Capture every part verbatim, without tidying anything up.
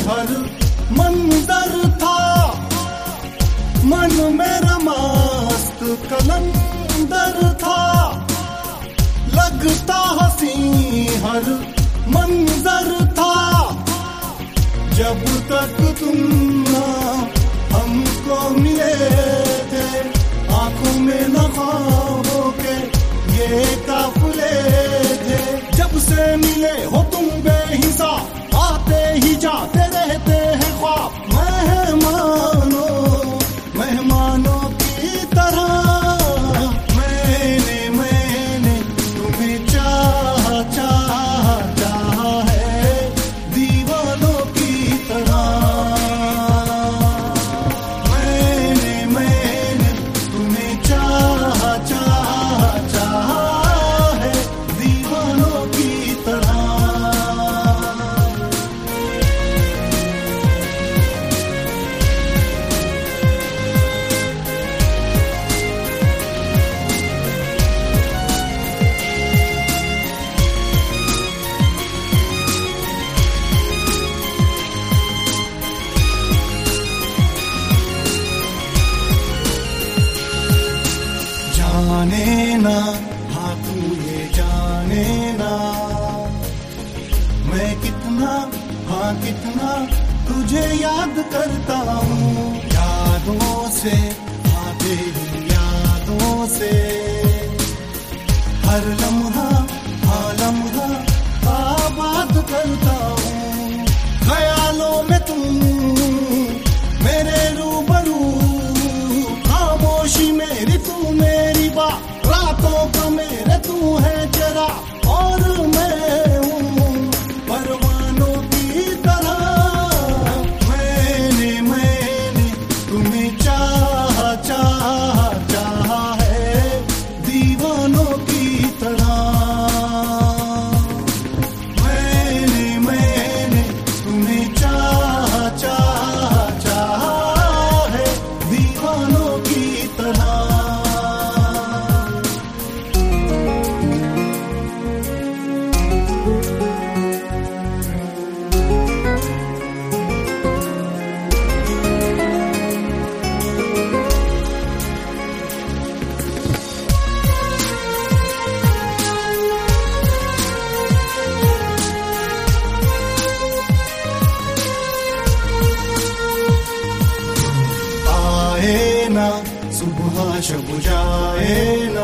हर मंजर था, मन मेरा मस्त कलंदर था। लगता हंसी हर मंजर था, जब तक तुम ना हमको मिले थे। आंखों में न ख्वाबों के ये काफिले थे। जब से मिले हो तुम बेहिसाब, आते ही जाते रहते हैं ख्वाब। मेहमानों मेहमानों की तरह मैंने मैंने तुम्हें चाह चाह चाह है, दीवानों की तरह। मैंने मैंने तुम्हें चाह चाह चाह है, दीवानों की तरह। जाने ना हाँ तू ये जाने ना, मैं कितना हाँ कितना तुझे याद करता हूँ। यादों से हाँ तेरी यादों से, हर लम्हा हाँ लम्हा आबाद करता हूँ। ख्यालों में तू मेरे रूबरू, खामोशी मेरी तू मेरी बात, रातों का मेरे तू है जरा। और मैं हूँ परवानों की तरह, मैंने मैंने तुम्हें चाह चाह चाह है, दीवानों की तरह। मैंने मैंने तुम्हें चाह चाह चाह है, दीवानों की तरह। आए ना सुबह शब जाए ना,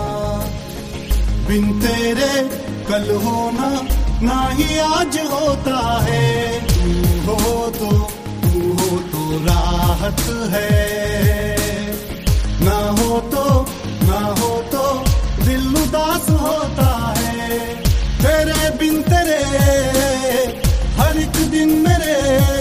बिन तेरे कल होना ना ही आज होता है। तू हो तो तू हो तो राहत है, ना हो तो ना हो तो दिल उदास होता है। तेरे बिन तेरे हर एक दिन मेरे